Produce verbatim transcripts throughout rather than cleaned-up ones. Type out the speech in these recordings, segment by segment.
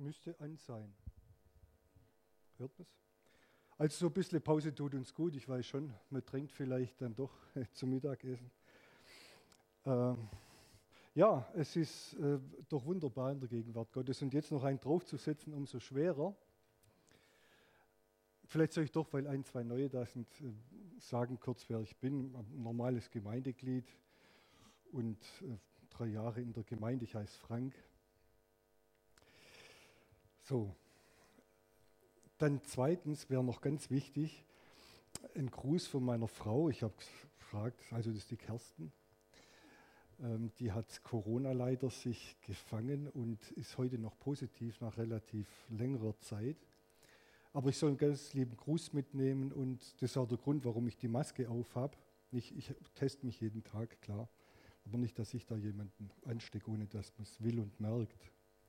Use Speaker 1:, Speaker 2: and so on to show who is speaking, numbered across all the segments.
Speaker 1: müsste an sein. Hört man es? Also so ein bisschen Pause tut uns gut. Ich weiß schon, man trinkt vielleicht dann doch zum Mittagessen. Ähm, ja, es ist äh, doch wunderbar in der Gegenwart Gottes. Und jetzt noch einen draufzusetzen, umso schwerer. Vielleicht soll ich doch, weil ein, zwei Neue da sind, äh, sagen kurz, wer ich bin. Ein normales Gemeindeglied und äh, drei Jahre in der Gemeinde. Ich heiße Frank. So. Dann zweitens wäre noch ganz wichtig, ein Gruß von meiner Frau. Ich habe gefragt, also das ist die Kerstin. Ähm, die hat Corona leider sich gefangen und ist heute noch positiv nach relativ längerer Zeit. Aber ich soll einen ganz lieben Gruß mitnehmen und das ist auch der Grund, warum ich die Maske auf habe. Ich, ich teste mich jeden Tag, klar. Aber nicht, dass ich da jemanden anstecke, ohne dass man es will und merkt.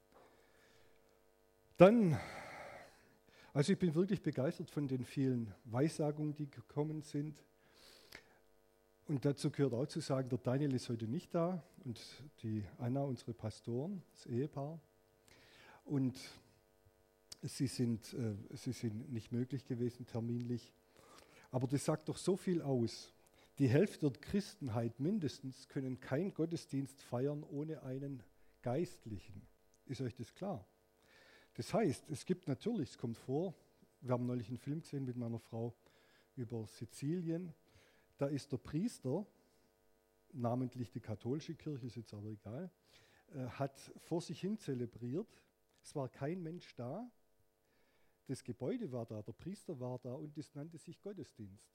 Speaker 1: Dann, also ich bin wirklich begeistert von den vielen Weissagungen, die gekommen sind. Und dazu gehört auch zu sagen, der Daniel ist heute nicht da und die Anna, unsere Pastoren, das Ehepaar. Und sie sind, äh, sie sind nicht möglich gewesen terminlich. Aber das sagt doch so viel aus. Die Hälfte der Christenheit mindestens können keinen Gottesdienst feiern ohne einen Geistlichen. Ist euch das klar? Das heißt, es gibt natürlich, es kommt vor, wir haben neulich einen Film gesehen mit meiner Frau über Sizilien, da ist der Priester, namentlich die katholische Kirche, ist jetzt aber egal, äh, hat vor sich hin zelebriert, es war kein Mensch da, das Gebäude war da, der Priester war da und das nannte sich Gottesdienst.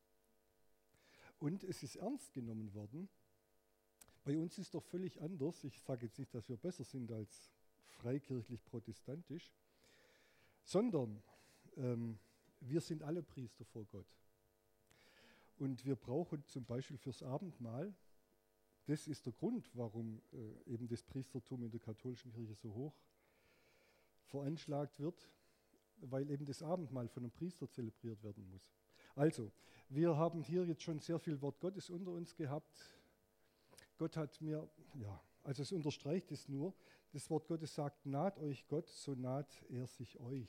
Speaker 1: Und es ist ernst genommen worden. Bei uns ist doch völlig anders, ich sage jetzt nicht, dass wir besser sind als freikirchlich-protestantisch, sondern ähm, wir sind alle Priester vor Gott. Und wir brauchen zum Beispiel fürs Abendmahl, das ist der Grund, warum äh, eben das Priestertum in der katholischen Kirche so hoch veranschlagt wird, weil eben das Abendmahl von einem Priester zelebriert werden muss. Also, wir haben hier jetzt schon sehr viel Wort Gottes unter uns gehabt. Gott hat mir, ja, also es unterstreicht es nur, das Wort Gottes sagt, naht euch Gott, so naht er sich euch.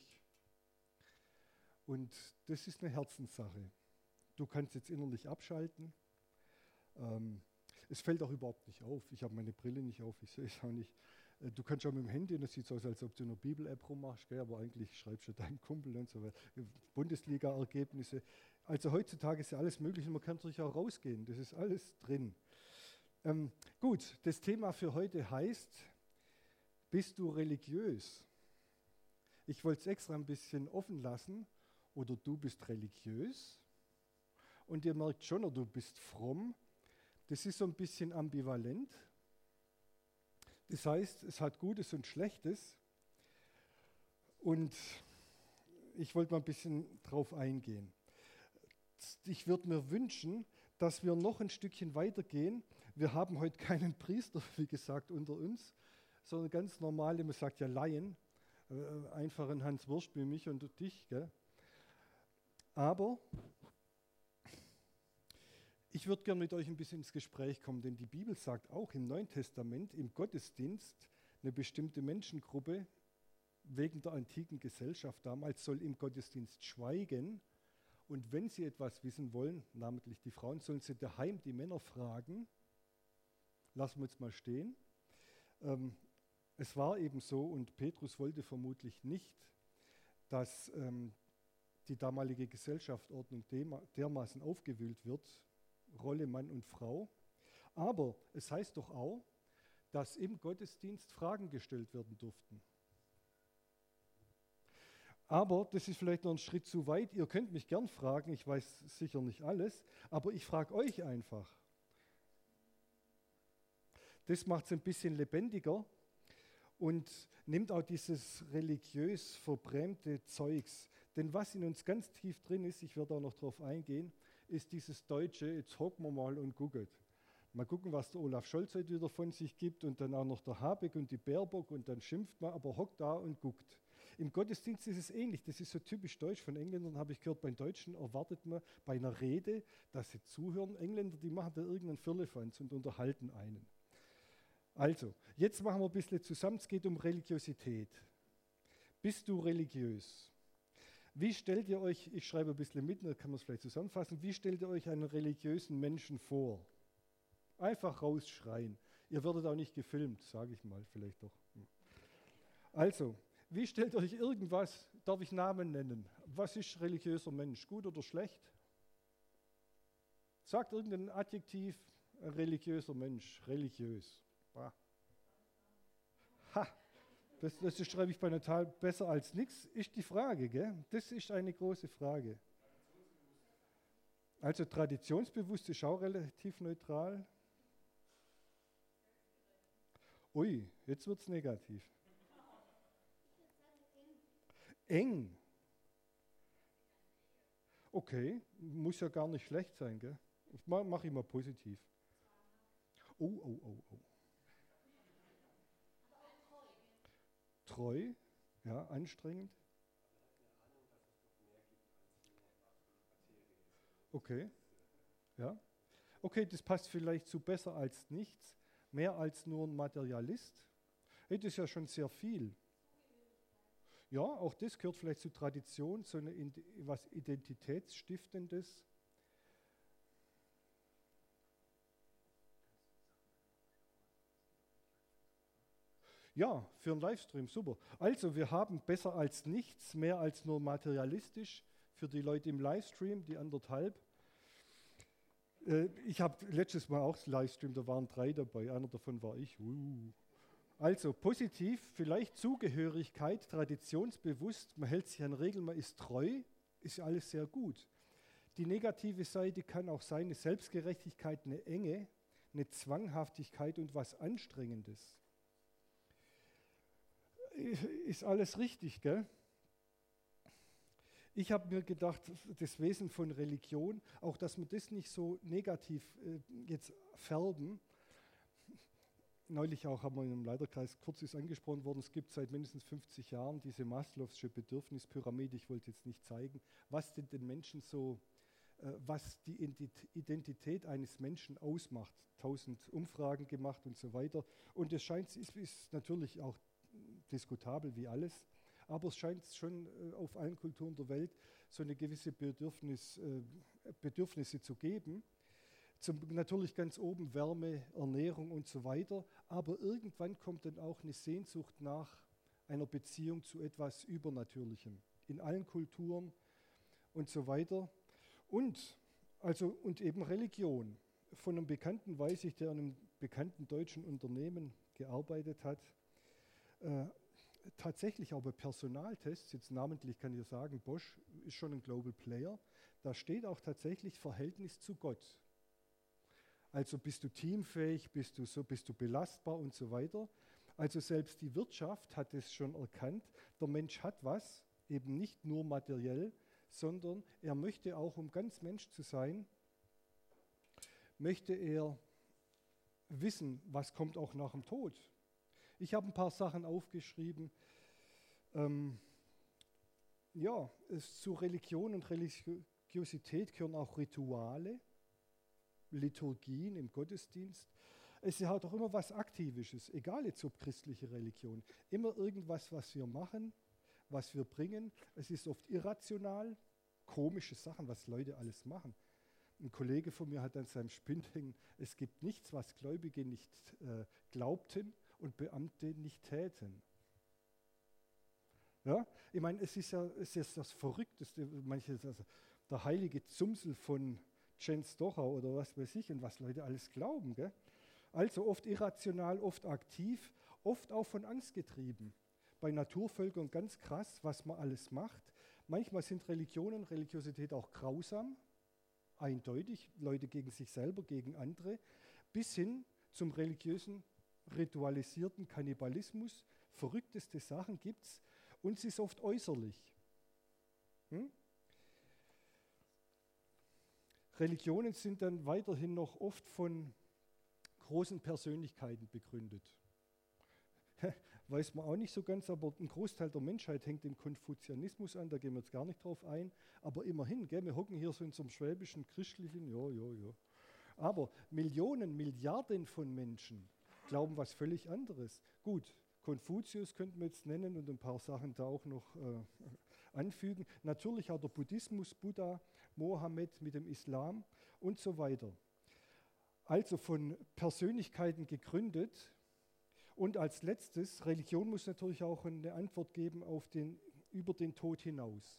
Speaker 1: Und das ist eine Herzenssache. Du kannst jetzt innerlich abschalten. Ähm, es fällt auch überhaupt nicht auf. Ich habe meine Brille nicht auf, ich sehe es auch nicht. Äh, du kannst auch mit dem Handy, und das sieht so aus, als ob du eine Bibel-App rummachst, gell, aber eigentlich schreibst du deinen Kumpel und so weiter. Bundesliga-Ergebnisse. Also heutzutage ist ja alles möglich und man kann natürlich auch rausgehen. Das ist alles drin. Ähm, gut, das Thema für heute heißt, bist du religiös? Ich wollte es extra ein bisschen offen lassen. Oder du bist religiös und ihr merkt schon, oder du bist fromm. Das ist so ein bisschen ambivalent. Das heißt, es hat Gutes und Schlechtes. Und ich wollte mal ein bisschen drauf eingehen. Ich würde mir wünschen, dass wir noch ein Stückchen weitergehen. Wir haben heute keinen Priester, wie gesagt, unter uns, sondern ganz normale, man sagt ja Laien, äh, einfach ein Hans Wurst wie mich und dich, gell? Aber ich würde gerne mit euch ein bisschen ins Gespräch kommen, denn die Bibel sagt auch im Neuen Testament, im Gottesdienst, eine bestimmte Menschengruppe wegen der antiken Gesellschaft damals soll im Gottesdienst schweigen und wenn sie etwas wissen wollen, namentlich die Frauen, sollen sie daheim die Männer fragen. Lassen wir jetzt mal stehen. Ähm, es war eben so und Petrus wollte vermutlich nicht, dass ähm, die damalige Gesellschaftsordnung dermaßen aufgewühlt wird, Rolle Mann und Frau. Aber es heißt doch auch, dass im Gottesdienst Fragen gestellt werden durften. Aber das ist vielleicht noch ein Schritt zu weit. Ihr könnt mich gern fragen, ich weiß sicher nicht alles, aber ich frage euch einfach. Das macht es ein bisschen lebendiger und nimmt auch dieses religiös verbrämte Zeugs. Denn was in uns ganz tief drin ist, ich werde auch noch darauf eingehen, ist dieses Deutsche, jetzt hocken wir mal und gucken. Mal gucken, was der Olaf Scholz heute wieder von sich gibt und dann auch noch der Habeck und die Baerbock und dann schimpft man, aber hockt da und guckt. Im Gottesdienst ist es ähnlich, das ist so typisch deutsch. Von Engländern habe ich gehört, bei Deutschen erwartet man bei einer Rede, dass sie zuhören. Engländer, die machen da irgendeinen Firlefanz und unterhalten einen. Also, jetzt machen wir ein bisschen zusammen, es geht um Religiosität. Bist du religiös? Wie stellt ihr euch, ich schreibe ein bisschen mit, da kann man es vielleicht zusammenfassen, wie stellt ihr euch einen religiösen Menschen vor? Einfach rausschreien. Ihr werdet auch nicht gefilmt, sage ich mal, vielleicht doch. Also, wie stellt ihr euch irgendwas, darf ich Namen nennen? Was ist religiöser Mensch, gut oder schlecht? Sagt irgendein Adjektiv, ein religiöser Mensch, religiös. Bah. Ha, das, das schreibe ich bei Natal besser als nichts, ist die Frage, gell? Das ist eine große Frage. Also traditionsbewusst ist auch relativ neutral. Ui, jetzt wird es negativ. Eng. Okay, muss ja gar nicht schlecht sein, gell? Ich mache mach immer positiv. Oh, oh, oh, oh. Treu, ja, anstrengend. Okay, ja. Okay, das passt vielleicht zu besser als nichts, mehr als nur ein Materialist. Hey, das ist ja schon sehr viel. Ja, auch das gehört vielleicht zu Tradition, so eine, was Identitätsstiftendes. Ja, für einen Livestream, super. Also, wir haben besser als nichts, mehr als nur materialistisch für die Leute im Livestream, die anderthalb. Äh, ich habe letztes Mal auch Livestream, da waren drei dabei, einer davon war ich. Uh. Also positiv, vielleicht Zugehörigkeit, traditionsbewusst, man hält sich an Regeln, man ist treu, ist ja alles sehr gut. Die negative Seite kann auch sein, eine Selbstgerechtigkeit, eine Enge, eine Zwanghaftigkeit und was Anstrengendes. Ist alles richtig, gell? Ich habe mir gedacht, das Wesen von Religion, auch dass wir das nicht so negativ äh, jetzt färben. Neulich auch haben wir in einem Leiterkreis kurz ist angesprochen worden, es gibt seit mindestens fünfzig Jahren diese Maslow'sche Bedürfnispyramide, ich wollte jetzt nicht zeigen, was denn den Menschen so, äh, was die Identität eines Menschen ausmacht. Tausend Umfragen gemacht und so weiter. Und es scheint, ist, ist natürlich auch diskutabel wie alles, aber es scheint schon äh, auf allen Kulturen der Welt so eine gewisse Bedürfnis, äh, Bedürfnisse zu geben. Zum, natürlich ganz oben Wärme, Ernährung und so weiter, aber irgendwann kommt dann auch eine Sehnsucht nach einer Beziehung zu etwas Übernatürlichem, in allen Kulturen und so weiter. Und, also, und eben Religion. Von einem Bekannten weiß ich, der an einem bekannten deutschen Unternehmen gearbeitet hat, äh, tatsächlich auch bei Personaltests, jetzt namentlich kann ich sagen, Bosch ist schon ein Global Player, da steht auch tatsächlich Verhältnis zu Gott. Also bist du teamfähig, bist du so, bist du belastbar und so weiter. Also selbst die Wirtschaft hat es schon erkannt, der Mensch hat was, eben nicht nur materiell, sondern er möchte auch, um ganz Mensch zu sein, möchte er wissen, was kommt auch nach dem Tod. Ich habe ein paar Sachen aufgeschrieben. Ähm, ja, es, zu Religion und Religiosität gehören auch Rituale, Liturgien im Gottesdienst. Es hat auch immer was Aktivisches, egal jetzt ob christliche Religion. Immer irgendwas, was wir machen, was wir bringen. Es ist oft irrational, komische Sachen, was Leute alles machen. Ein Kollege von mir hat an seinem Spind hängen, es gibt nichts, was Gläubige nicht äh, glaubten und Beamte nicht täten. Ja? Ich meine, es ist ja es ist das Verrückteste, manche, also der heilige Zumsel von Jens Dochau oder was weiß ich und was Leute alles glauben. Gell? Also oft irrational, oft aktiv, oft auch von Angst getrieben. Bei Naturvölkern ganz krass, was man alles macht. Manchmal sind Religionen, Religiosität auch grausam, eindeutig, Leute gegen sich selber, gegen andere, bis hin zum religiösen, ritualisierten Kannibalismus. Verrückteste Sachen gibt es und es ist oft äußerlich. Hm? Religionen sind dann weiterhin noch oft von großen Persönlichkeiten begründet. Weiß man auch nicht so ganz, aber ein Großteil der Menschheit hängt dem Konfuzianismus an, da gehen wir jetzt gar nicht drauf ein. Aber immerhin, gell, wir hocken hier so in unserem schwäbischen, christlichen, ja, ja, ja. Aber Millionen, Milliarden von Menschen glauben was völlig anderes. Gut, Konfuzius könnten wir jetzt nennen und ein paar Sachen da auch noch äh, anfügen. Natürlich auch der Buddhismus, Buddha, Mohammed mit dem Islam und so weiter. Also von Persönlichkeiten gegründet. Und als letztes, Religion muss natürlich auch eine Antwort geben auf den, über den Tod hinaus.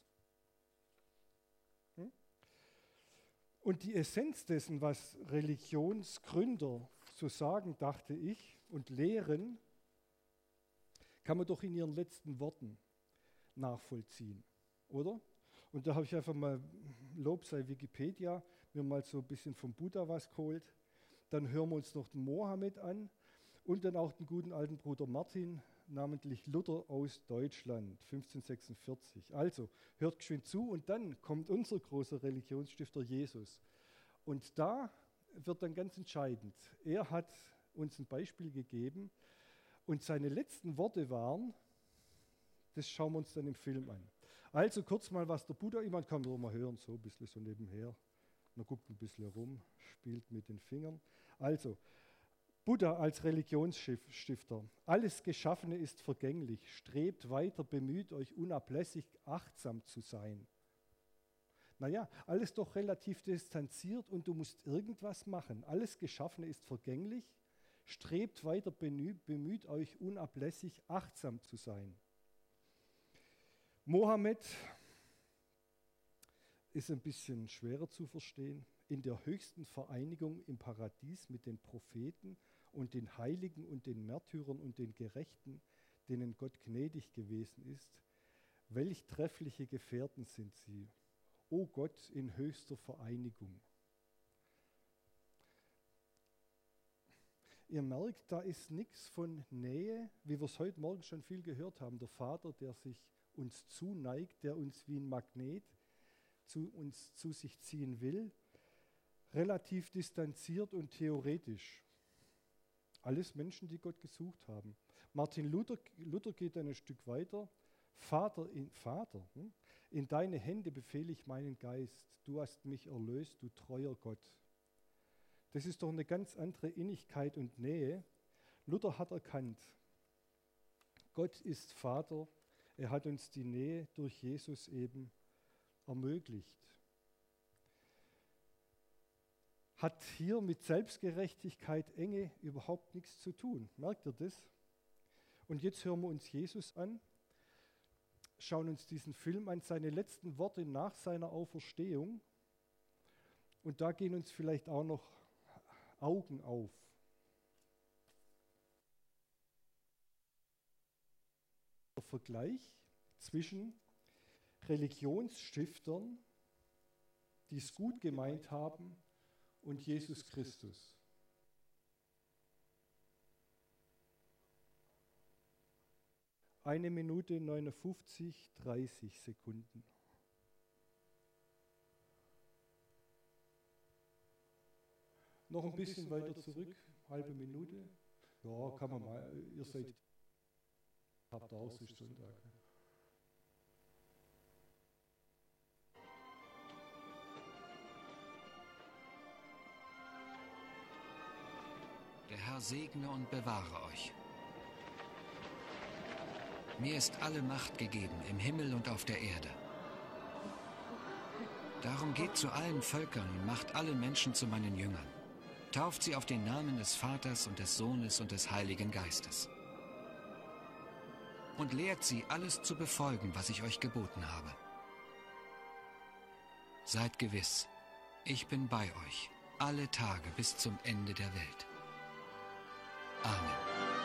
Speaker 1: Hm? Und die Essenz dessen, was Religionsgründer so sagen, dachte ich, und lehren, kann man doch in ihren letzten Worten nachvollziehen, oder? Und da habe ich einfach mal, Lob sei Wikipedia, mir mal so ein bisschen vom Buddha was geholt. Dann hören wir uns noch den Mohammed an und dann auch den guten alten Bruder Martin, namentlich Luther aus Deutschland, fünfzehnhundertsechsundvierzig. Also, hört geschwind zu und dann kommt unser großer Religionsstifter Jesus. Und da wird dann ganz entscheidend. Er hat uns ein Beispiel gegeben und seine letzten Worte waren, das schauen wir uns dann im Film an. Also kurz mal, was der Buddha, jemand kann nur mal hören, so ein bisschen so nebenher. Man guckt ein bisschen rum, spielt mit den Fingern. Also, Buddha als Religionsstifter. Alles Geschaffene ist vergänglich. Strebt weiter, bemüht euch unablässig, achtsam zu sein. Naja, alles doch relativ distanziert und du musst irgendwas machen. Alles Geschaffene ist vergänglich. Strebt weiter, bemüht euch unablässig, achtsam zu sein. Mohammed ist ein bisschen schwerer zu verstehen. In der höchsten Vereinigung im Paradies mit den Propheten und den Heiligen und den Märtyrern und den Gerechten, denen Gott gnädig gewesen ist. Welch treffliche Gefährten sind sie. O Gott in höchster Vereinigung. Ihr merkt, da ist nichts von Nähe, wie wir es heute Morgen schon viel gehört haben. Der Vater, der sich uns zuneigt, der uns wie ein Magnet zu uns zu sich ziehen will, relativ distanziert und theoretisch. Alles Menschen, die Gott gesucht haben. Martin Luther, Luther geht ein Stück weiter. Vater, in, Vater, hm? in deine Hände befehle ich meinen Geist. Du hast mich erlöst, du treuer Gott. Das ist doch eine ganz andere Innigkeit und Nähe. Luther hat erkannt, Gott ist Vater. Er hat uns die Nähe durch Jesus eben ermöglicht. Hat hier mit Selbstgerechtigkeit, Enge überhaupt nichts zu tun. Merkt ihr das? Und jetzt hören wir uns Jesus an, schauen uns diesen Film an, seine letzten Worte nach seiner Auferstehung. Und da gehen uns vielleicht auch noch Augen auf. Der Vergleich zwischen Religionsstiftern, die es gut gemeint haben, und Jesus Christus. Eine Minute neunundfünfzig, dreißig Sekunden. Noch ein bisschen weiter zurück, halbe Minute. Ja, kann man mal. Ihr seid, habt auch so Sonntag.
Speaker 2: Der Herr segne und bewahre euch. Mir ist alle Macht gegeben, im Himmel und auf der Erde. Darum geht zu allen Völkern und macht alle Menschen zu meinen Jüngern. Tauft sie auf den Namen des Vaters und des Sohnes und des Heiligen Geistes. Und lehrt sie, alles zu befolgen, was ich euch geboten habe. Seid gewiss, ich bin bei euch, alle Tage bis zum Ende der Welt. Amen.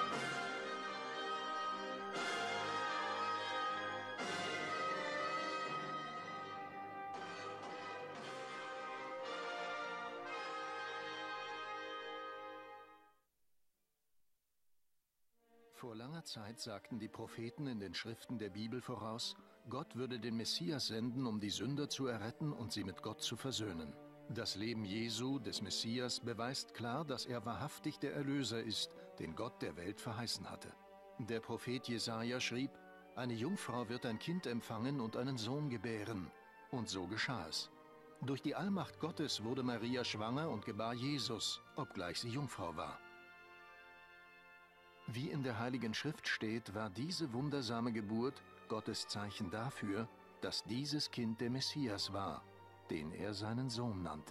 Speaker 3: Vor langer Zeit sagten die Propheten in den Schriften der Bibel voraus, Gott würde den Messias senden, um die Sünder zu erretten und sie mit Gott zu versöhnen. Das Leben Jesu, des Messias, beweist klar, dass er wahrhaftig der Erlöser ist, den Gott der Welt verheißen hatte. Der Prophet Jesaja schrieb, eine Jungfrau wird ein Kind empfangen und einen Sohn gebären. Und so geschah es. Durch die Allmacht Gottes wurde Maria schwanger und gebar Jesus, obgleich sie Jungfrau war. Wie in der Heiligen Schrift steht, war diese wundersame Geburt Gottes Zeichen dafür, dass dieses Kind der Messias war, den er seinen Sohn nannte.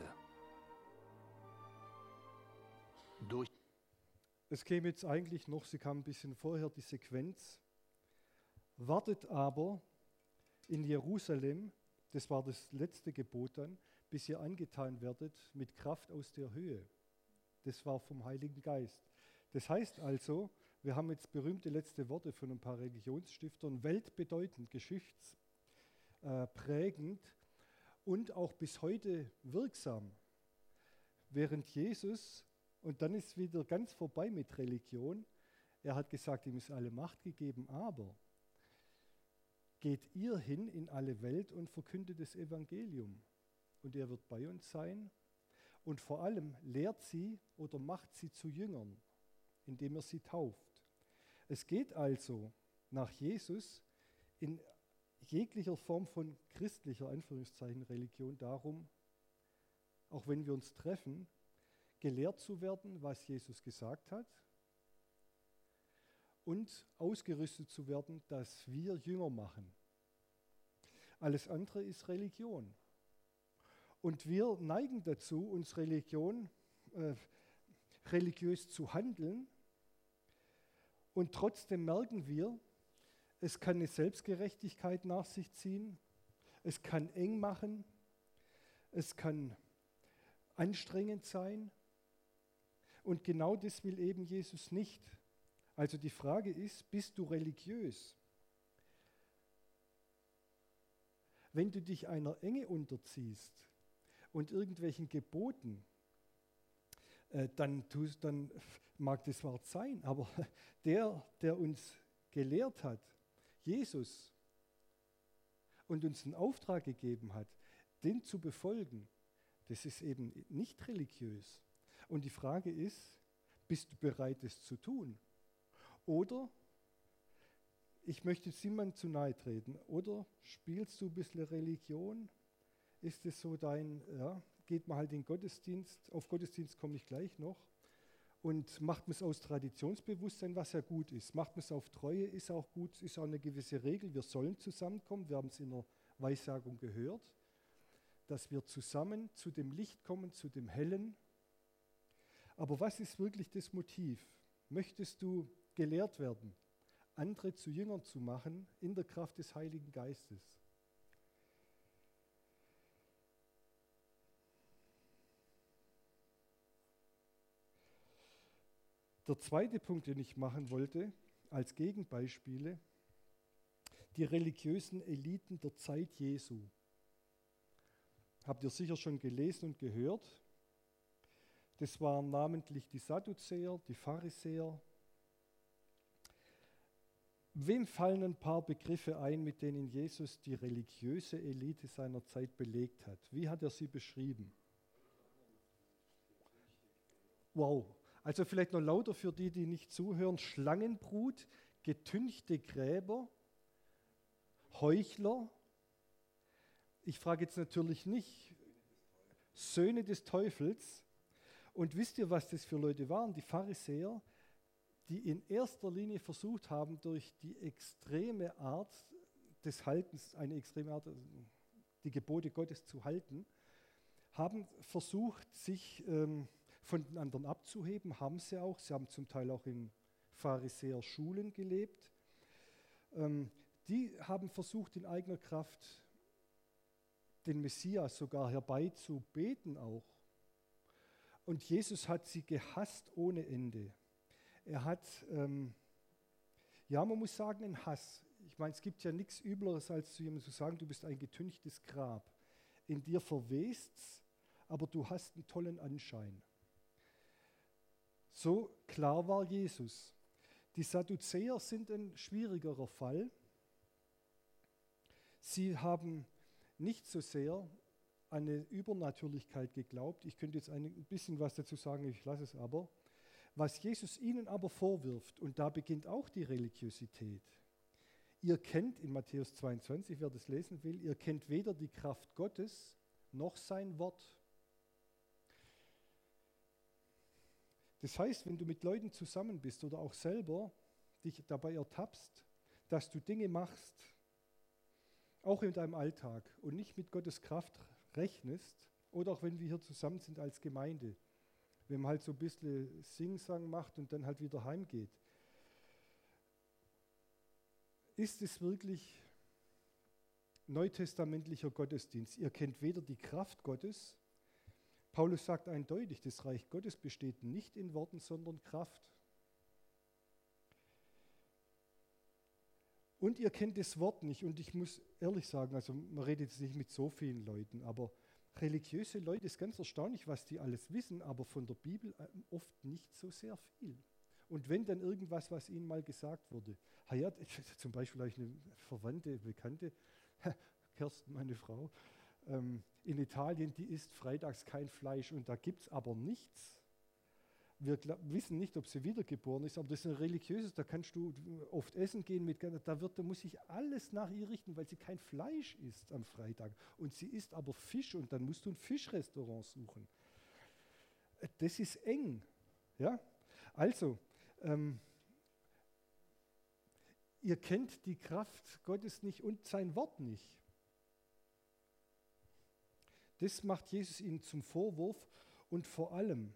Speaker 3: Durch
Speaker 1: Es käme jetzt eigentlich noch, sie kam ein bisschen vorher, die Sequenz. Wartet aber in Jerusalem, das war das letzte Gebot dann, bis ihr angetan werdet mit Kraft aus der Höhe. Das war vom Heiligen Geist. Das heißt also, wir haben jetzt berühmte letzte Worte von ein paar Religionsstiftern, weltbedeutend, geschichtsprägend und auch bis heute wirksam. Während Jesus, und dann ist wieder ganz vorbei mit Religion, er hat gesagt, ihm ist alle Macht gegeben, aber geht ihr hin in alle Welt und verkündet das Evangelium. Und er wird bei uns sein und vor allem lehrt sie oder macht sie zu Jüngern, indem er sie tauft. Es geht also nach Jesus in jeglicher Form von christlicher Anführungszeichen Religion darum, auch wenn wir uns treffen, gelehrt zu werden, was Jesus gesagt hat und ausgerüstet zu werden, dass wir Jünger machen. Alles andere ist Religion. Und wir neigen dazu, uns Religion, äh, religiös zu handeln. Und trotzdem merken wir, es kann eine Selbstgerechtigkeit nach sich ziehen, es kann eng machen, es kann anstrengend sein. Und genau das will eben Jesus nicht. Also die Frage ist, bist du religiös? Wenn du dich einer Enge unterziehst und irgendwelchen Geboten, äh, dann, tust, dann mag das Wort sein, aber der, der uns gelehrt hat, Jesus, und uns einen Auftrag gegeben hat, den zu befolgen, das ist eben nicht religiös. Und die Frage ist, bist du bereit, es zu tun? Oder, ich möchte jetzt niemandem zu nahe treten, oder spielst du ein bisschen Religion? Ist es so dein, ja, geht man halt in den Gottesdienst, auf Gottesdienst komme ich gleich noch, und macht man es aus Traditionsbewusstsein, was ja gut ist. Macht man es auf Treue, ist auch gut, ist auch eine gewisse Regel, wir sollen zusammenkommen, wir haben es in der Weissagung gehört, dass wir zusammen zu dem Licht kommen, zu dem Hellen. Aber was ist wirklich das Motiv? Möchtest du gelehrt werden, andere zu Jüngern zu machen in der Kraft des Heiligen Geistes? Der zweite Punkt, den ich machen wollte, als Gegenbeispiele, die religiösen Eliten der Zeit Jesu. Habt ihr sicher schon gelesen und gehört. Das waren namentlich die Sadduzäer, die Pharisäer. Wem fallen ein paar Begriffe ein, mit denen Jesus die religiöse Elite seiner Zeit belegt hat? Wie hat er sie beschrieben? Wow. Also vielleicht noch lauter für die, die nicht zuhören. Schlangenbrut, getünchte Gräber, Heuchler. Ich frage jetzt natürlich nicht, Söhne des Teufels. Und wisst ihr, was das für Leute waren? Die Pharisäer, die in erster Linie versucht haben, durch die extreme Art des Haltens, eine extreme Art, die Gebote Gottes zu halten, haben versucht, sich ähm, von den anderen abzuheben, haben sie auch. Sie haben zum Teil auch in Pharisäer-Schulen gelebt. Ähm, die haben versucht, in eigener Kraft den Messias sogar herbeizubeten auch. Und Jesus hat sie gehasst ohne Ende. Er hat, ähm, ja, man muss sagen, einen Hass. Ich meine, es gibt ja nichts Übleres, als zu jemandem zu sagen, du bist ein getünchtes Grab. In dir verwest's, aber du hast einen tollen Anschein. So klar war Jesus. Die Sadduzäer sind ein schwierigerer Fall. Sie haben nicht so sehr an eine Übernatürlichkeit geglaubt. Ich könnte jetzt ein bisschen was dazu sagen, ich lasse es aber. Was Jesus ihnen aber vorwirft, und da beginnt auch die Religiosität. Ihr kennt in Matthäus zweiundzwanzig, wer das lesen will, ihr kennt weder die Kraft Gottes noch sein Wort. Das heißt, wenn du mit Leuten zusammen bist oder auch selber dich dabei ertappst, dass du Dinge machst, auch in deinem Alltag und nicht mit Gottes Kraft rechnest, oder auch wenn wir hier zusammen sind als Gemeinde, wenn man halt so ein bisschen Singsang macht und dann halt wieder heimgeht. Ist es wirklich neutestamentlicher Gottesdienst? Ihr kennt weder die Kraft Gottes, Paulus sagt eindeutig, das Reich Gottes besteht nicht in Worten, sondern Kraft. Und ihr kennt das Wort nicht. Und ich muss ehrlich sagen, also man redet jetzt nicht mit so vielen Leuten, aber religiöse Leute ist ganz erstaunlich, was die alles wissen, aber von der Bibel oft nicht so sehr viel. Und wenn dann irgendwas, was ihnen mal gesagt wurde, ja, zum Beispiel habe ich eine Verwandte, Bekannte, Kerstin, meine Frau, ähm, in Italien, die isst freitags kein Fleisch und da gibt es aber nichts. Wir wissen nicht, ob sie wiedergeboren ist, aber das ist ein religiöses, da kannst du oft essen gehen, mit, da, wird, da muss sich alles nach ihr richten, weil sie kein Fleisch isst am Freitag. Und sie isst aber Fisch und dann musst du ein Fischrestaurant suchen. Das ist eng. Ja? Also, ähm, ihr kennt die Kraft Gottes nicht und sein Wort nicht. Das macht Jesus ihnen zum Vorwurf und vor allem,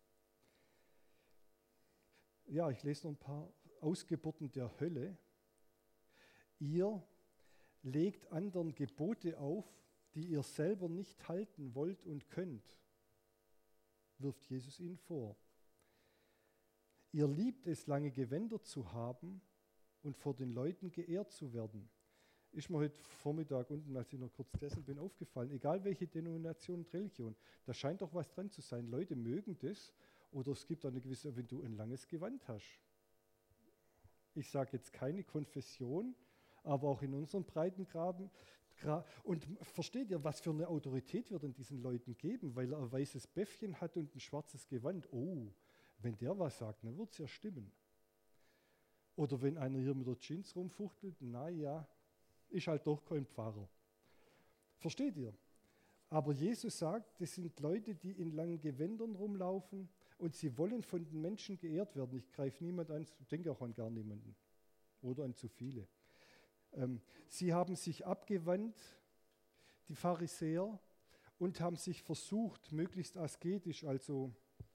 Speaker 1: ja, ich lese noch ein paar Ausgeburten der Hölle. Ihr legt anderen Gebote auf, die ihr selber nicht halten wollt und könnt, wirft Jesus ihnen vor. Ihr liebt es, lange Gewänder zu haben und vor den Leuten geehrt zu werden. Ist mir heute Vormittag unten, als ich noch kurz gesessen bin, aufgefallen, egal welche Denomination und Religion, da scheint doch was dran zu sein. Leute mögen das. Oder es gibt eine gewisse, wenn du ein langes Gewand hast. Ich sage jetzt keine Konfession, aber auch in unseren Breitengraden. Und versteht ihr, was für eine Autorität wir denn diesen Leuten geben, weil er ein weißes Bäffchen hat und ein schwarzes Gewand? Oh, wenn der was sagt, dann wird es ja stimmen. Oder wenn einer hier mit der Jeans rumfuchtelt, naja, ist halt doch kein Pfarrer. Versteht ihr? Aber Jesus sagt, das sind Leute, die in langen Gewändern rumlaufen und sie wollen von den Menschen geehrt werden. Ich greife niemand an, ich denke auch an gar niemanden oder an zu viele. Ähm, sie haben sich abgewandt, die Pharisäer, und haben sich versucht, möglichst asketisch, also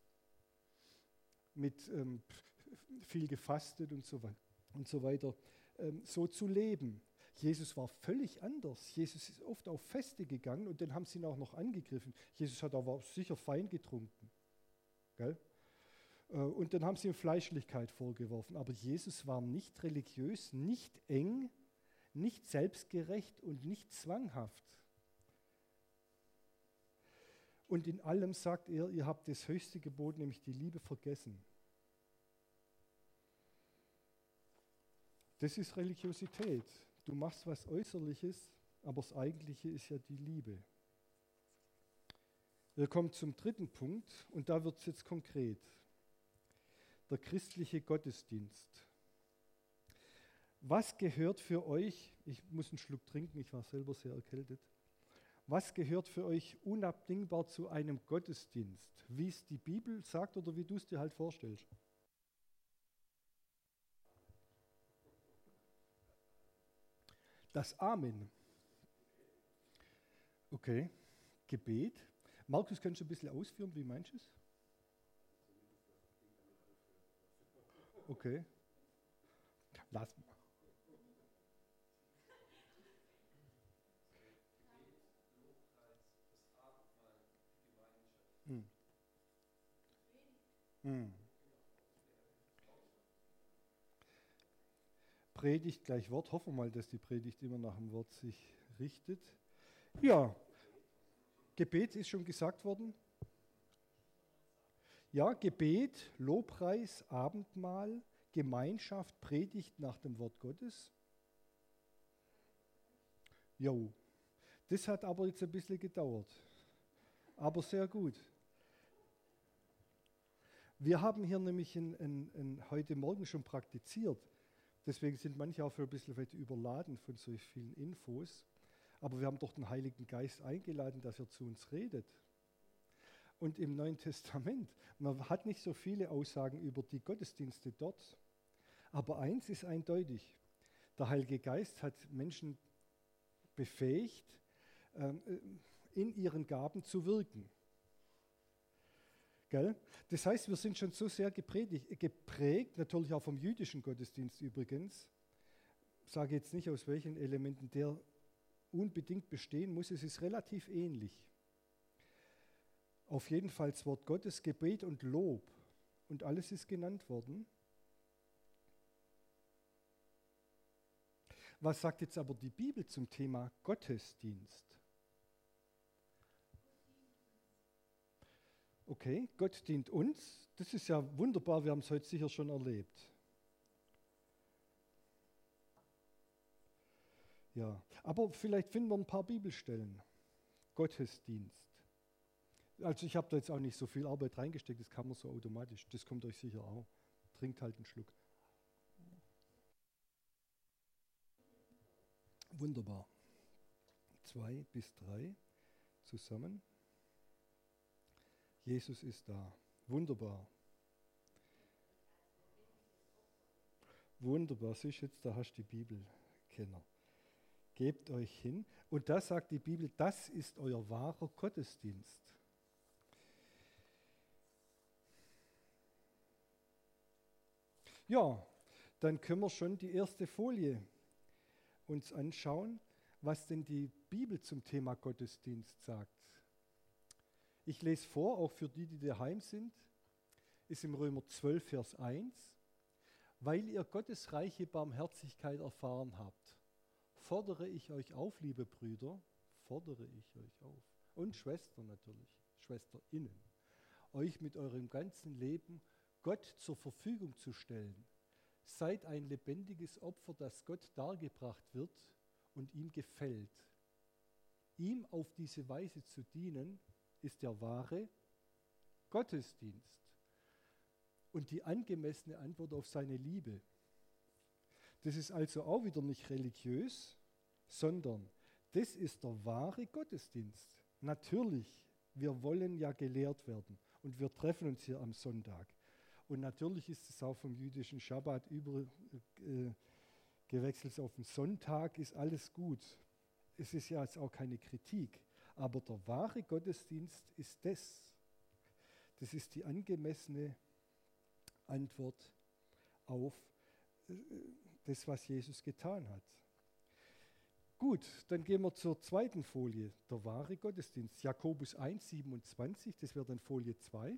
Speaker 1: mit ähm, viel gefastet und so, und so weiter, ähm, so zu leben. Jesus war völlig anders. Jesus ist oft auf Feste gegangen und dann haben sie ihn auch noch angegriffen. Jesus hat aber sicher fein getrunken. Gell? Und dann haben sie ihm Fleischlichkeit vorgeworfen. Aber Jesus war nicht religiös, nicht eng, nicht selbstgerecht und nicht zwanghaft. Und in allem sagt er, ihr habt das höchste Gebot, nämlich die Liebe, vergessen. Das ist Religiosität. Du machst was Äußerliches, aber das Eigentliche ist ja die Liebe. Wir kommen zum dritten Punkt und da wird es jetzt konkret. Der christliche Gottesdienst. Was gehört für euch, ich muss einen Schluck trinken, ich war selber sehr erkältet, was gehört für euch unabdingbar zu einem Gottesdienst, wie es die Bibel sagt oder wie du es dir halt vorstellst? Das Amen. Okay. Gebet. Markus, kannst du ein bisschen ausführen, wie meinst du es? Okay. Lass mal. Hm. Hm. Predigt gleich Wort. Hoffen wir mal, dass die Predigt immer nach dem Wort sich richtet. Ja, Gebet ist schon gesagt worden. Ja, Gebet, Lobpreis, Abendmahl, Gemeinschaft, Predigt nach dem Wort Gottes. Jo, das hat aber jetzt ein bisschen gedauert. Aber sehr gut. Wir haben hier nämlich in, in, in heute Morgen schon praktiziert. Deswegen sind manche auch für ein bisschen vielleicht überladen von solch vielen Infos. Aber wir haben doch den Heiligen Geist eingeladen, dass er zu uns redet. und im Neuen Testament. Man hat nicht so viele Aussagen über die Gottesdienste dort. Aber eins ist eindeutig. Der Heilige Geist hat Menschen befähigt, in ihren Gaben zu wirken. Gell? Das heißt, wir sind schon so sehr geprägt, geprägt, natürlich auch vom jüdischen Gottesdienst übrigens. Ich sage jetzt nicht, aus welchen Elementen der unbedingt bestehen muss. Es ist relativ ähnlich. Auf jeden Fall das Wort Gottes, Gebet und Lob. Und alles ist genannt worden. Was sagt jetzt aber die Bibel zum Thema Gottesdienst? Okay, Gott dient uns. Das ist ja wunderbar, wir haben es heute sicher schon erlebt. Ja, aber vielleicht finden wir ein paar Bibelstellen. Gottesdienst. Also ich habe da jetzt auch nicht so viel Arbeit reingesteckt, das kann man so automatisch. Das kommt euch sicher auch. Trinkt halt einen Schluck. Wunderbar. Zwei bis drei zusammen. Jesus ist da. Wunderbar. Wunderbar. Siehst jetzt, da hast du die Bibelkenner. Gebt euch hin. Und da sagt die Bibel, das ist euer wahrer Gottesdienst. Ja, dann können wir schon die erste Folie uns anschauen, was denn die Bibel zum Thema Gottesdienst sagt. Ich lese vor, auch für die, die daheim sind, ist im Römer zwölf, Vers eins. Weil ihr Gottes reiche Barmherzigkeit erfahren habt, fordere ich euch auf, liebe Brüder, fordere ich euch auf, und Schwestern natürlich, SchwesterInnen, euch mit eurem ganzen Leben Gott zur Verfügung zu stellen. Seid ein lebendiges Opfer, das Gott dargebracht wird und ihm gefällt. Ihm auf diese Weise zu dienen, ist der wahre Gottesdienst und die angemessene Antwort auf seine Liebe. Das ist also auch wieder nicht religiös, sondern das ist der wahre Gottesdienst. Natürlich, wir wollen ja gelehrt werden und wir treffen uns hier am Sonntag. Und natürlich ist es auch vom jüdischen Schabbat über, äh, gewechselt auf den Sonntag, ist alles gut. Es ist ja jetzt auch keine Kritik. Aber der wahre Gottesdienst ist das. Das ist die angemessene Antwort auf äh, das, was Jesus getan hat. Gut, dann gehen wir zur zweiten Folie. Der wahre Gottesdienst. Jakobus eins, siebenundzwanzig, das wäre dann Folie zwei.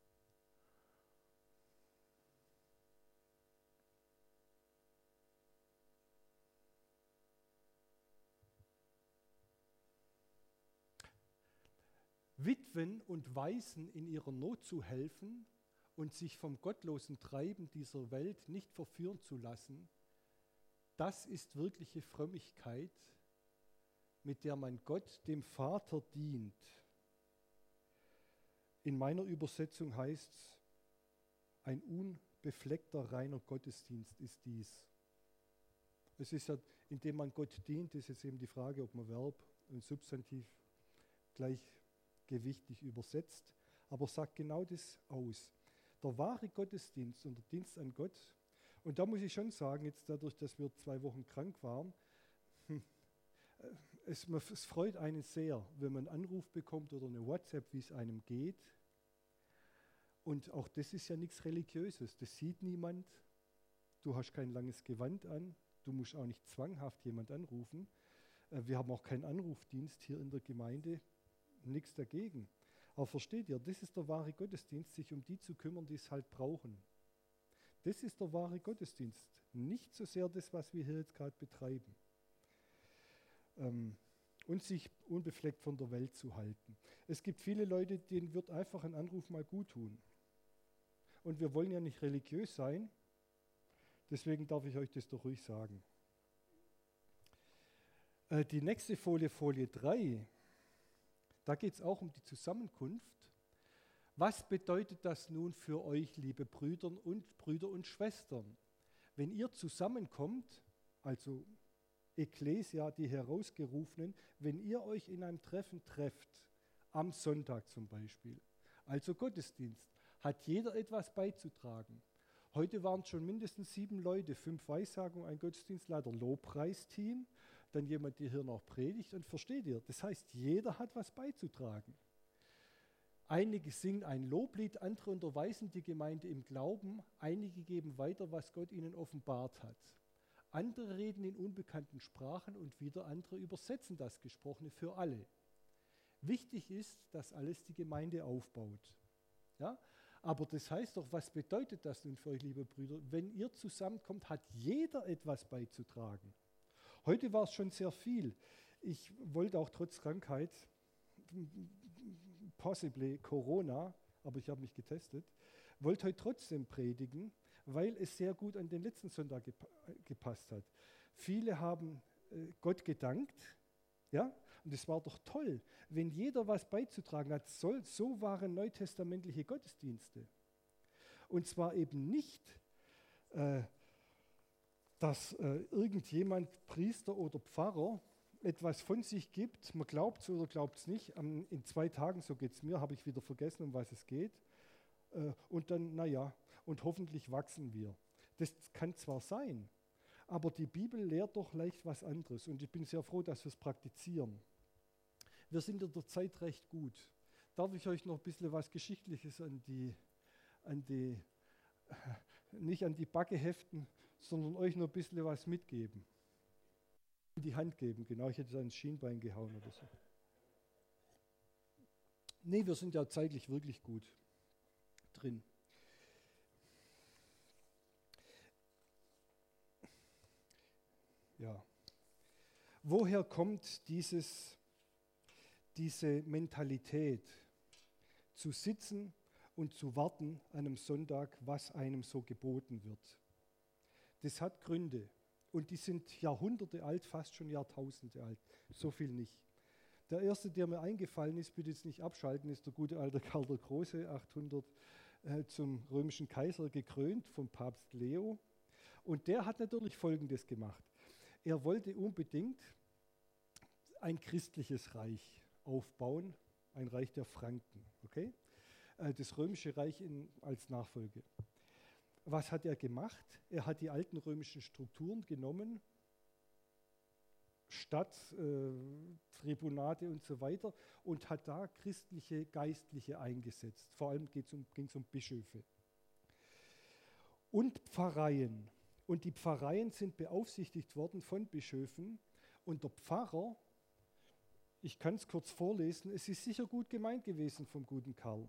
Speaker 1: Witwen und Waisen in ihrer Not zu helfen und sich vom gottlosen Treiben dieser Welt nicht verführen zu lassen, das ist wirkliche Frömmigkeit, mit der man Gott, dem Vater, dient. In meiner Übersetzung heißt es, ein unbefleckter, reiner Gottesdienst ist dies. Es ist ja, indem man Gott dient, ist jetzt eben die Frage, ob man Verb und Substantiv gleichgewichtig übersetzt, aber sagt genau das aus. Der wahre Gottesdienst und der Dienst an Gott, und da muss ich schon sagen, jetzt dadurch, dass wir zwei Wochen krank waren, hm, es, es freut einen sehr, wenn man einen Anruf bekommt oder eine WhatsApp, wie es einem geht. Und auch das ist ja nichts Religiöses, das sieht niemand. Du hast kein langes Gewand an, du musst auch nicht zwanghaft jemand anrufen. Wir haben auch keinen Anrufdienst hier in der Gemeinde, nichts dagegen. Aber versteht ihr, das ist der wahre Gottesdienst, sich um die zu kümmern, die es halt brauchen. Das ist der wahre Gottesdienst, nicht so sehr das, was wir hier jetzt gerade betreiben. Ähm, und sich unbefleckt von der Welt zu halten. Es gibt viele Leute, denen wird einfach ein Anruf mal gut tun. Und wir wollen ja nicht religiös sein, deswegen darf ich euch das doch ruhig sagen. Äh, die nächste Folie, Folie drei, da geht es auch um die Zusammenkunft. Was bedeutet das nun für euch, liebe Brüder und Brüder und Schwestern? Wenn ihr zusammenkommt, also Ekklesia, die Herausgerufenen, wenn ihr euch in einem Treffen trefft, am Sonntag zum Beispiel, also Gottesdienst, hat jeder etwas beizutragen. Heute waren es schon mindestens sieben Leute, fünf Weissagungen, ein Gottesdienstleiter, Lobpreisteam, dann jemand, der hier noch predigt. Und versteht ihr, das heißt, jeder hat was beizutragen. Einige singen ein Loblied, andere unterweisen die Gemeinde im Glauben, einige geben weiter, was Gott ihnen offenbart hat. Andere reden in unbekannten Sprachen und wieder andere übersetzen das Gesprochene für alle. Wichtig ist, dass alles die Gemeinde aufbaut. Ja? Aber das heißt doch, was bedeutet das nun für euch, liebe Brüder? Wenn ihr zusammenkommt, hat jeder etwas beizutragen. Heute war es schon sehr viel. Ich wollte auch trotz Krankheit, possibly Corona, aber ich habe mich getestet, wollte heute trotzdem predigen, weil es sehr gut an den letzten Sonntag gepa- gepasst hat. Viele haben äh, Gott gedankt, ja, und es war doch toll, wenn jeder was beizutragen hat. Soll, so waren neutestamentliche Gottesdienste. Und zwar eben nicht, äh, dass äh, irgendjemand, Priester oder Pfarrer, etwas von sich gibt, man glaubt es oder glaubt es nicht, Am, in zwei Tagen, so geht es mir, habe ich wieder vergessen, um was es geht. Äh, und dann, naja, und hoffentlich wachsen wir. Das kann zwar sein, aber die Bibel lehrt doch leicht was anderes und ich bin sehr froh, dass wir es praktizieren. Wir sind in der Zeit recht gut. Darf ich euch noch ein bisschen was Geschichtliches an die, an die, nicht an die Backe heften, sondern euch noch ein bisschen was mitgeben? In die Hand geben, genau, ich hätte es ans Schienbein gehauen oder so. Nee, wir sind ja zeitlich wirklich gut drin. Ja. Woher kommt dieses, diese Mentalität, zu sitzen und zu warten an einem Sonntag, was einem so geboten wird? Das hat Gründe und die sind Jahrhunderte alt, fast schon Jahrtausende alt, so viel nicht. Der erste, der mir eingefallen ist, bitte jetzt nicht abschalten, ist der gute alte Karl der Große, achthundert äh, zum römischen Kaiser gekrönt, vom Papst Leo. Und der hat natürlich Folgendes gemacht. Er wollte unbedingt ein christliches Reich aufbauen, ein Reich der Franken, okay? Das römische Reich in, als Nachfolge. Was hat er gemacht? Er hat die alten römischen Strukturen genommen, Stadt, äh, Tribunate und so weiter, und hat da christliche Geistliche eingesetzt. Vor allem ging es um, ging's um Bischöfe. Und Pfarreien. Und die Pfarreien sind beaufsichtigt worden von Bischöfen. Und der Pfarrer, ich kann es kurz vorlesen, es ist sicher gut gemeint gewesen vom guten Karl.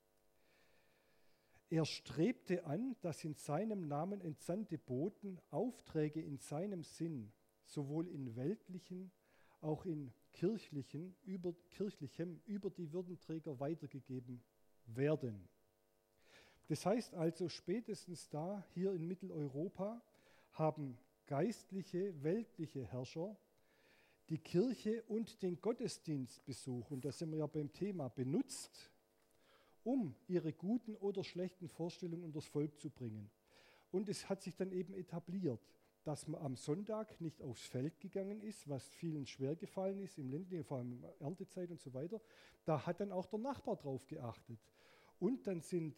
Speaker 1: Er strebte an, dass in seinem Namen entsandte Boten Aufträge in seinem Sinn, sowohl in weltlichen, auch in kirchlichen, über, kirchlichem, über die Würdenträger weitergegeben werden. Das heißt also, spätestens da, hier in Mitteleuropa, haben geistliche, weltliche Herrscher die Kirche und den Gottesdienstbesuch, und da sind wir ja beim Thema, benutzt, um ihre guten oder schlechten Vorstellungen unter das Volk zu bringen. Und es hat sich dann eben etabliert, dass man am Sonntag nicht aufs Feld gegangen ist, was vielen schwer gefallen ist, im ländlichen, vor allem in der Erntezeit und so weiter. Da hat dann auch der Nachbar drauf geachtet. Und dann sind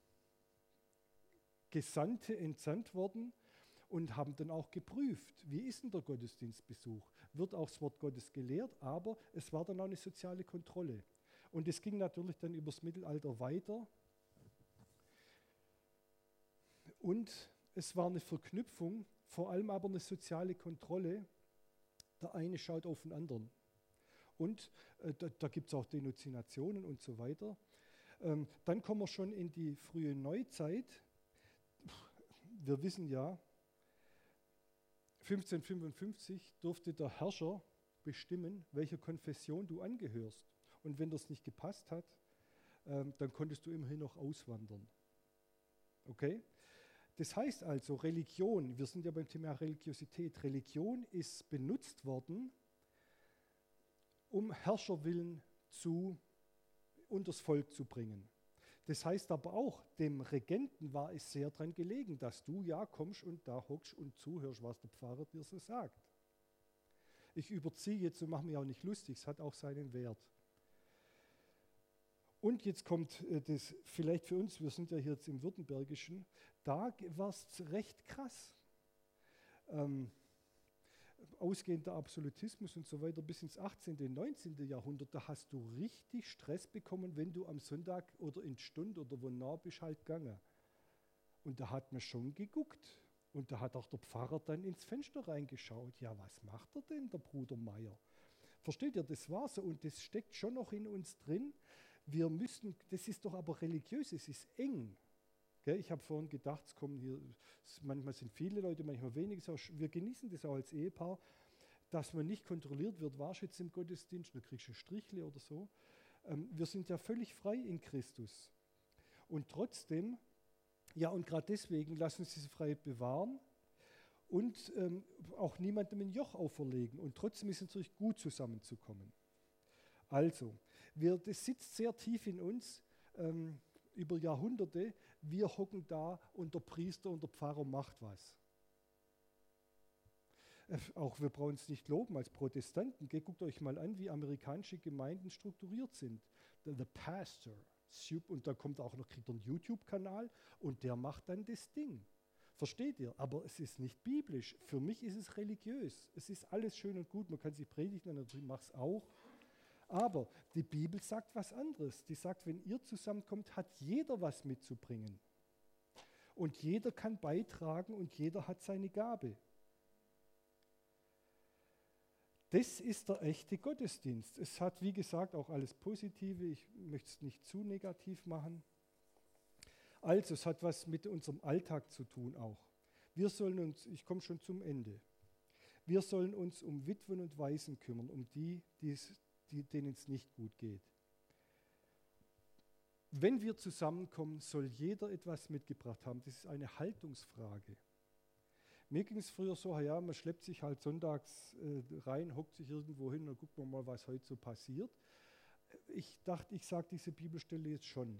Speaker 1: Gesandte entsandt worden und haben dann auch geprüft, wie ist denn der Gottesdienstbesuch? Wird auch das Wort Gottes gelehrt, aber es war dann auch eine soziale Kontrolle. Und es ging natürlich dann übers Mittelalter weiter. Und es war eine Verknüpfung, vor allem aber eine soziale Kontrolle. Der eine schaut auf den anderen. Und äh, da, da gibt es auch Denunziationen und so weiter. Ähm, dann kommen wir schon in die frühe Neuzeit. Wir wissen ja, fünfzehnhundertfünfundfünfzig durfte der Herrscher bestimmen, welcher Konfession du angehörst. Und wenn das nicht gepasst hat, ähm, dann konntest du immerhin noch auswandern. Okay? Das heißt also, Religion, wir sind ja beim Thema Religiosität, Religion ist benutzt worden, um Herrscherwillen zu unters Volk zu bringen. Das heißt aber auch, dem Regenten war es sehr daran gelegen, dass du ja kommst und da hockst und zuhörst, was der Pfarrer dir so sagt. Ich überziehe jetzt und mache mich auch nicht lustig, es hat auch seinen Wert. Und jetzt kommt äh, das, vielleicht für uns, wir sind ja hier jetzt im Württembergischen, da war es recht krass. Ähm, ausgehender Absolutismus und so weiter bis ins achtzehnten, neunzehnten Jahrhundert, da hast du richtig Stress bekommen, wenn du am Sonntag oder in Stunde oder wo nah bist halt gegangen. Und da hat man schon geguckt. Und da hat auch der Pfarrer dann ins Fenster reingeschaut. Ja, was macht er denn, der Bruder Meier? Versteht ihr, das war so und das steckt schon noch in uns drin. Wir müssen, das ist doch aber religiös, es ist eng. Gell, ich habe vorhin gedacht, es kommen hier, manchmal sind viele Leute, manchmal wenige. Wir genießen das auch als Ehepaar, dass man nicht kontrolliert wird, warst du jetzt im Gottesdienst, dann kriegst du ein Strichle oder so. Ähm, wir sind ja völlig frei in Christus. Und trotzdem, ja und gerade deswegen, lass uns diese Freiheit bewahren und ähm, auch niemandem ein Joch auferlegen. Und trotzdem ist es natürlich gut, zusammenzukommen. Also, wir, das sitzt sehr tief in uns, ähm, über Jahrhunderte. Wir hocken da und der Priester und der Pfarrer macht was. Äh, auch wir brauchen es nicht loben als Protestanten. Ge, guckt euch mal an, wie amerikanische Gemeinden strukturiert sind. The, the Pastor. Und da kommt auch noch, kriegt er einen YouTube-Kanal und der macht dann das Ding. Versteht ihr? Aber es ist nicht biblisch. Für mich ist es religiös. Es ist alles schön und gut. Man kann sich predigen, natürlich mache es auch. Aber die Bibel sagt was anderes. Die sagt, wenn ihr zusammenkommt, hat jeder was mitzubringen. Und jeder kann beitragen und jeder hat seine Gabe. Das ist der echte Gottesdienst. Es hat, wie gesagt, auch alles Positive. Ich möchte es nicht zu negativ machen. Also, es hat was mit unserem Alltag zu tun auch. Wir sollen uns, ich komme schon zum Ende, wir sollen uns um Witwen und Waisen kümmern, um die, die's, die denen es nicht gut geht. Wenn wir zusammenkommen, soll jeder etwas mitgebracht haben. Das ist eine Haltungsfrage. Mir ging es früher so, ja, man schleppt sich halt sonntags äh, rein, hockt sich irgendwo hin und guckt man mal, was heute so passiert. Ich dachte, ich sage diese Bibelstelle jetzt schon.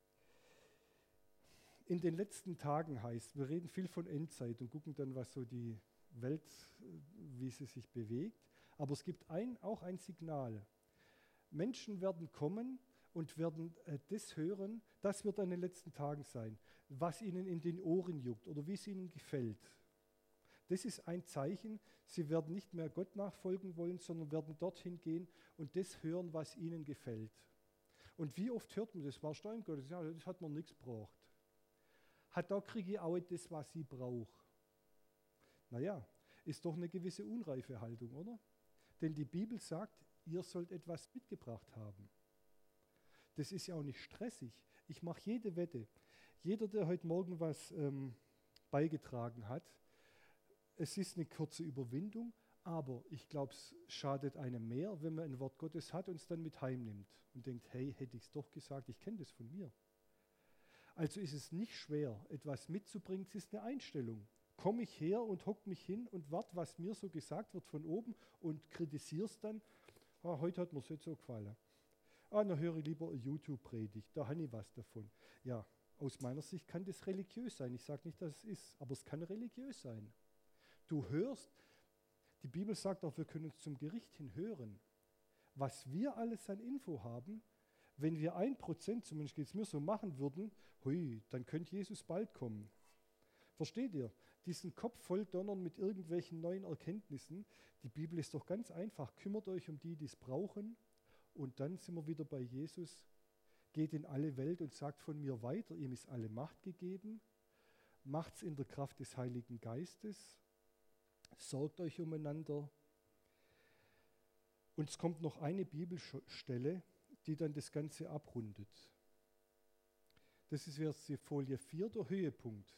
Speaker 1: In den letzten Tagen heißt, wir reden viel von Endzeit und gucken dann, was so die Welt, wie sie sich bewegt. Aber es gibt ein, auch ein Signal. Menschen werden kommen und werden äh, das hören, das wird an den letzten Tagen sein, was ihnen in den Ohren juckt oder wie es ihnen gefällt. Das ist ein Zeichen, sie werden nicht mehr Gott nachfolgen wollen, sondern werden dorthin gehen und das hören, was ihnen gefällt. Und wie oft hört man das? War Steingottes? Ja, das hat man nichts gebraucht. Hat da kriege ich auch das, was ich brauche. Naja, ist doch eine gewisse unreife Haltung, oder? Denn die Bibel sagt, ihr sollt etwas mitgebracht haben. Das ist ja auch nicht stressig. Ich mache jede Wette. Jeder, der heute Morgen was ähm, beigetragen hat, es ist eine kurze Überwindung, aber ich glaube, es schadet einem mehr, wenn man ein Wort Gottes hat und es dann mit heimnimmt und denkt, hey, hätte ich es doch gesagt, ich kenne das von mir. Also ist es nicht schwer, etwas mitzubringen, es ist eine Einstellung. Komme ich her und hocke mich hin und warte, was mir so gesagt wird von oben und kritisiere es dann. Ah, heute hat mir es nicht so gefallen. Ah, dann höre ich lieber eine YouTube-Predigt, da habe ich was davon. Ja, aus meiner Sicht kann das religiös sein. Ich sage nicht, dass es ist, aber es kann religiös sein. Du hörst, die Bibel sagt auch, wir können uns zum Gericht hin hören. Was wir alles an Info haben, wenn wir ein Prozent, zumindest geht es mir so, machen würden, hui, dann könnte Jesus bald kommen. Versteht ihr? Diesen Kopf voll donnern mit irgendwelchen neuen Erkenntnissen. Die Bibel ist doch ganz einfach. Kümmert euch um die, die es brauchen. Und dann sind wir wieder bei Jesus. Geht in alle Welt und sagt von mir weiter, ihm ist alle Macht gegeben. Macht's in der Kraft des Heiligen Geistes. Sorgt euch umeinander. Und es kommt noch eine Bibelstelle, die dann das Ganze abrundet. Das ist jetzt die Folie vier, der Höhepunkt.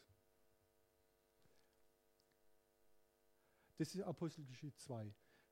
Speaker 1: Das ist Apostelgeschichte zwei.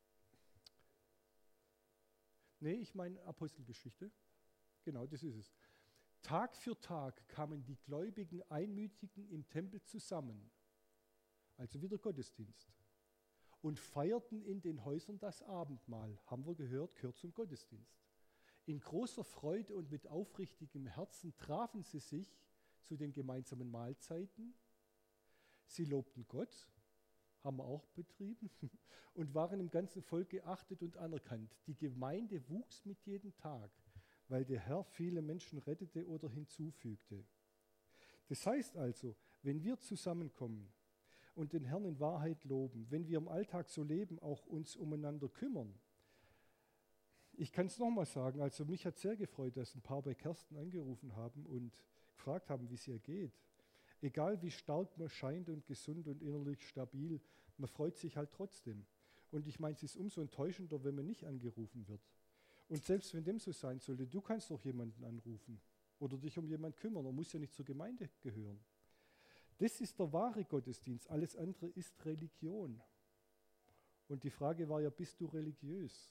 Speaker 1: Nee, ich meine Apostelgeschichte. Genau, das ist es. Tag für Tag kamen die gläubigen Einmütigen im Tempel zusammen, also wieder Gottesdienst, und feierten in den Häusern das Abendmahl. Haben wir gehört, gehört zum Gottesdienst. In großer Freude und mit aufrichtigem Herzen trafen sie sich zu den gemeinsamen Mahlzeiten. Sie lobten Gott, haben wir auch betrieben, und waren im ganzen Volk geachtet und anerkannt. Die Gemeinde wuchs mit jedem Tag. weil der Herr viele Menschen rettete oder hinzufügte. Das heißt also, wenn wir zusammenkommen und den Herrn in Wahrheit loben, wenn wir im Alltag so leben, auch uns umeinander kümmern. Ich kann es nochmal sagen, also mich hat sehr gefreut, dass ein paar bei Kerstin angerufen haben und gefragt haben, wie es ihr geht. Egal wie stark man scheint und gesund und innerlich stabil, man freut sich halt trotzdem. Und ich meine, es ist umso enttäuschender, wenn man nicht angerufen wird. Und selbst wenn dem so sein sollte, du kannst doch jemanden anrufen oder dich um jemanden kümmern, er muss ja nicht zur Gemeinde gehören. Das ist der wahre Gottesdienst, alles andere ist Religion. Und die Frage war ja, bist du religiös?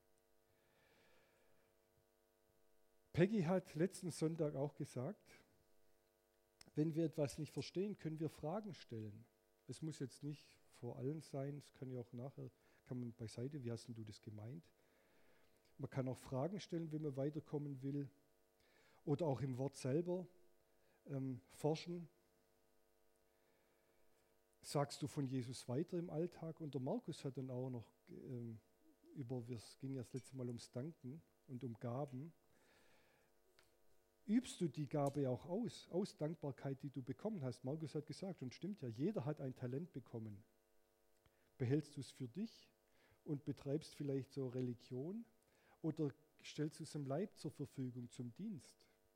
Speaker 1: Peggy hat letzten Sonntag auch gesagt, wenn wir etwas nicht verstehen, können wir Fragen stellen. Es muss jetzt nicht vor allen sein, es kann ja auch nachher, kann man beiseite, wie hast denn du das gemeint? Man kann auch Fragen stellen, wenn man weiterkommen will. Oder auch im Wort selber ähm, forschen. Sagst du von Jesus weiter im Alltag? Und der Markus hat dann auch noch ähm, über, es ging ja das letzte Mal ums Danken und um Gaben. Übst du die Gabe auch aus, aus Dankbarkeit, die du bekommen hast? Markus hat gesagt, und stimmt ja, jeder hat ein Talent bekommen. Behältst du es für dich und betreibst vielleicht so Religion oder stellst du es im Leib zur Verfügung zum Dienst?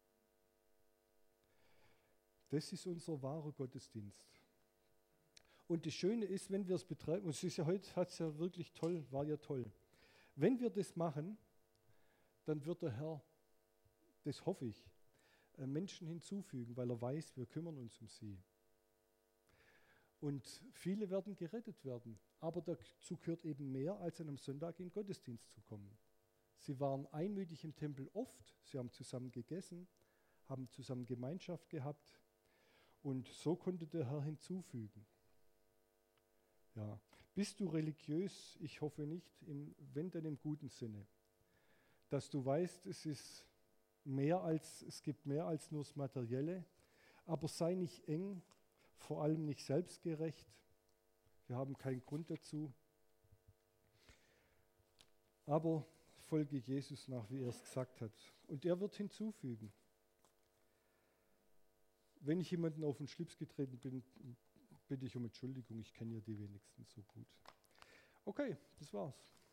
Speaker 1: Das ist unser wahrer Gottesdienst. Und das Schöne ist, wenn wir es betreiben, und es ist ja heute, hat es ja wirklich toll, war ja toll. Wenn wir das machen, dann wird der Herr, das hoffe ich, Menschen hinzufügen, weil er weiß, wir kümmern uns um sie. Und viele werden gerettet werden. Aber dazu gehört eben mehr, als an einem Sonntag in den Gottesdienst zu kommen. Sie waren einmütig im Tempel oft, sie haben zusammen gegessen, haben zusammen Gemeinschaft gehabt und so konnte der Herr hinzufügen. Ja. Bist du religiös? Ich hoffe nicht, im, wenn dann im guten Sinne. Dass du weißt, es ist mehr als, es gibt mehr als nur das Materielle, aber sei nicht eng, vor allem nicht selbstgerecht. Wir haben keinen Grund dazu. Aber folge Jesus nach, wie er es gesagt hat. Und er wird hinzufügen. Wenn ich jemanden auf den Schlips getreten bin, bitte ich um Entschuldigung, ich kenne ja die wenigsten so gut. Okay, das war's.